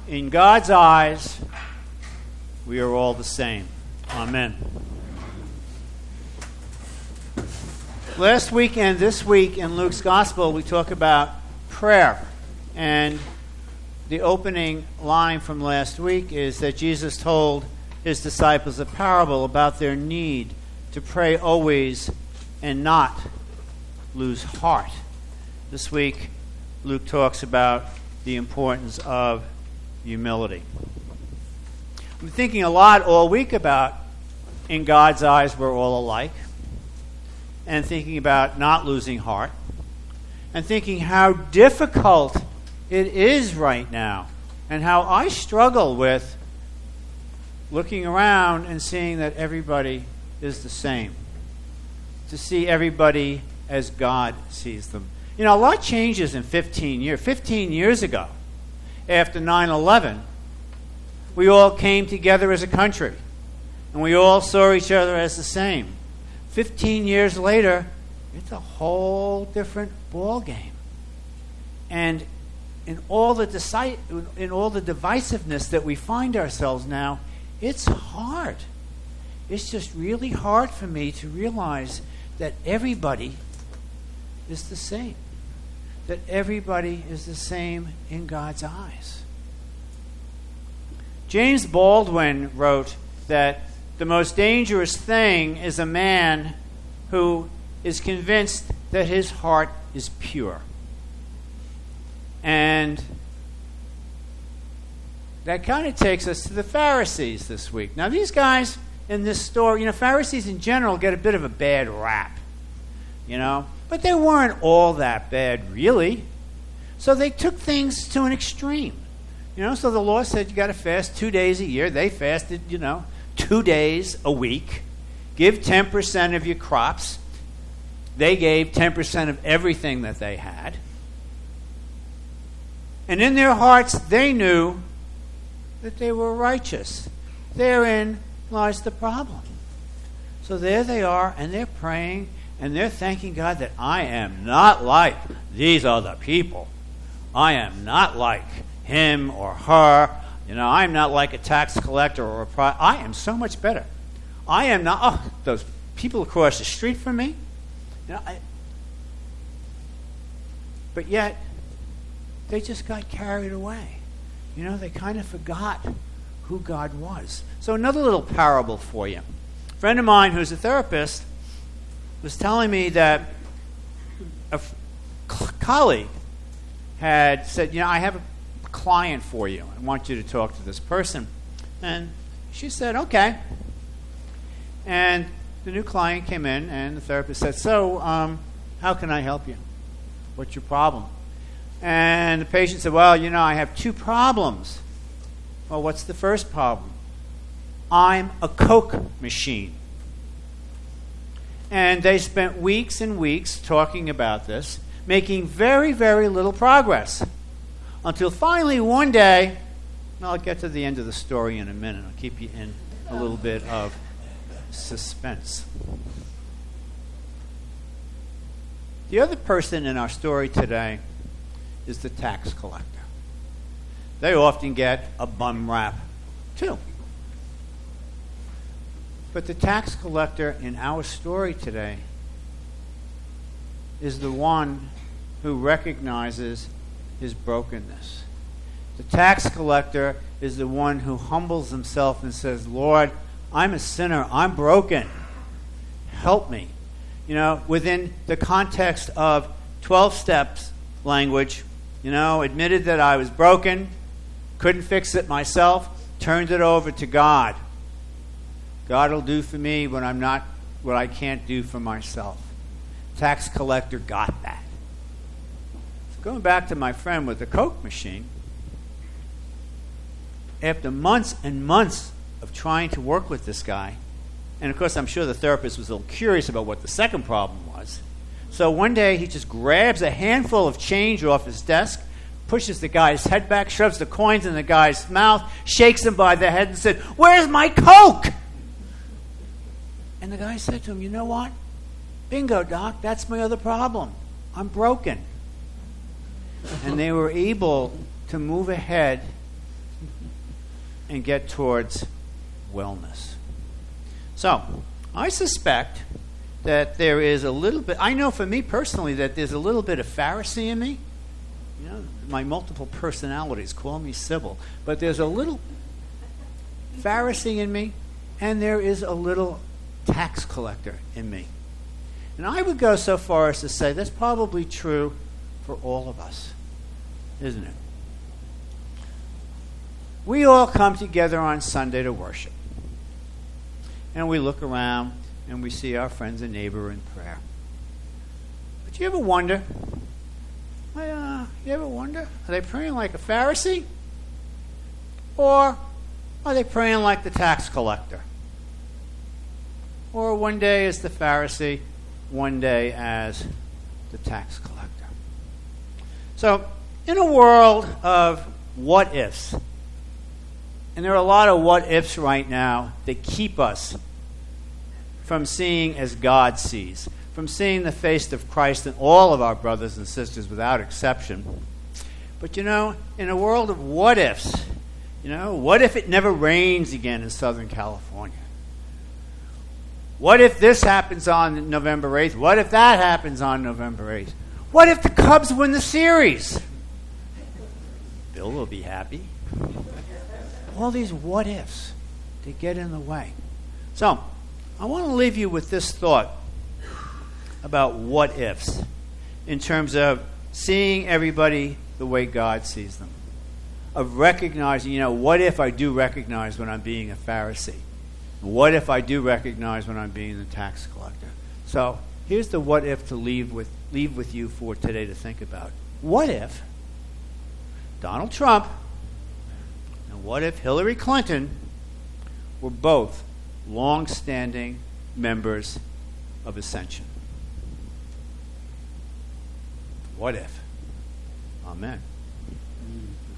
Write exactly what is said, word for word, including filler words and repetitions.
In God's eyes, we are all the same. Amen. Last week and this week in Luke's Gospel, we talk about prayer. And the opening line from last week is that Jesus told his disciples a parable about their need to pray always and not lose heart. This week, Luke talks about the importance of humility. I've been thinking a lot all week about in God's eyes we're all alike, and thinking about not losing heart, and thinking how difficult it is right now, and how I struggle with looking around and seeing that everybody is the same, to see everybody as God sees them. You know, a lot changes in fifteen years. fifteen years ago, after nine eleven, we all came together as a country, and we all saw each other as the same. Fifteen years later, it's a whole different ball game. And in all the deci- in all the divisiveness that we find ourselves now, it's hard. It's just really hard for me to realize that everybody is the same. That everybody is the same in God's eyes. James Baldwin wrote that the most dangerous thing is a man who is convinced that his heart is pure. And that kind of takes us to the Pharisees this week. Now, these guys in this story, you know, Pharisees in general get a bit of a bad rap, you know, but they weren't all that bad, really. So they took things to an extreme. You know, so the law said you got to fast two days a year. They fasted, you know, two days a week. Give ten percent of your crops. They gave ten percent of everything that they had. And in their hearts, they knew that they were righteous. Therein lies the problem. So there they are, and they're praying, and they're thanking God that I am not like these other people. I am not like him or her. You know, I'm not like a tax collector or a pro- I am so much better. I am not, oh, those people across the street from me. You know, I, but yet, they just got carried away. You know, they kind of forgot who God was. So another little parable for you. A friend of mine who's a therapist was telling me that a f- colleague had said, you know, I have a client for you. I want you to talk to this person. And she said, okay. And the new client came in, and the therapist said, so, um, how can I help you? What's your problem? And the patient said, well, you know, I have two problems. Well, what's the first problem? I'm a Coke machine. And they spent weeks and weeks talking about this, making very, very little progress. Until finally one day, and I'll get to the end of the story in a minute. I'll keep you in a little bit of suspense. The other person in our story today is the tax collector. They often get a bum rap, too. But the tax collector in our story today is the one who recognizes his brokenness. The tax collector is the one who humbles himself and says, Lord, I'm a sinner. I'm broken. Help me. You know, within the context of twelve steps language, you know, admitted that I was broken, couldn't fix it myself, turned it over to God. God will do for me what I'm not, what I can't do for myself. Tax collector got that. So going back to my friend with the Coke machine, after months and months of trying to work with this guy, and of course I'm sure the therapist was a little curious about what the second problem was. So one day he just grabs a handful of change off his desk, pushes the guy's head back, shoves the coins in the guy's mouth, shakes him by the head and said, where's my Coke? And the guy said to him, you know what? Bingo, Doc, that's my other problem. I'm broken. And they were able to move ahead and get towards wellness. So, I suspect that there is a little bit, I know for me personally that there's a little bit of Pharisee in me. You know, my multiple personalities call me Sybil, but there's a little Pharisee in me, and there is a little tax collector in me. And I would go so far as to say that's probably true for all of us, isn't it? We all come together on Sunday to worship. And we look around and we see our friends and neighbor in prayer. But you ever wonder, uh, you ever wonder, are they praying like a Pharisee? Or are they praying like the tax collector? Or one day as the Pharisee, one day as the tax collector? So, in a world of what ifs, and there are a lot of what ifs right now that keep us from seeing as God sees, from seeing the face of Christ in all of our brothers and sisters without exception. But you know, in a world of what ifs, you know, what if it never rains again in Southern California? What if this happens on November eighth? What if that happens on November eighth? What if the Cubs win the series? Bill will be happy. All these what ifs, they get in the way. So, I want to leave you with this thought about what ifs in terms of seeing everybody the way God sees them. Of recognizing, you know, what if I do recognize when I'm being a Pharisee? What if I do recognize when I'm being the tax collector? So, here's the what if to leave with leave with you for today to think about. What if Donald Trump and what if Hillary Clinton were both long-standing members of Ascension? What if? Amen.